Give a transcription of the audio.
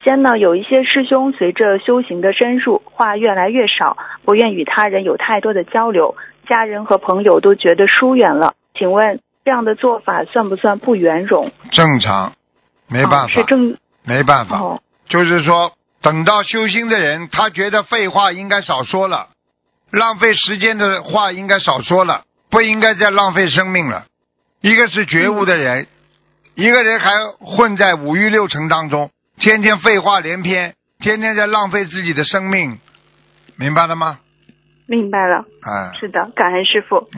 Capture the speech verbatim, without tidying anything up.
间呢，有一些师兄随着修行的深入，话越来越少，不愿与他人有太多的交流，家人和朋友都觉得疏远了。请问这样的做法算不算不圆融？ 正常，没办法， 哦、是正没办法、 哦， 就是说等到修心的人，他觉得废话应该少说了，浪费时间的话应该少说了，不应该再浪费生命了。一个是觉悟的人、嗯、一个人还混在五欲六尘当中，天天废话连篇，天天在浪费自己的生命，明白了吗？ 明白了。 哎， 是的，感恩师父。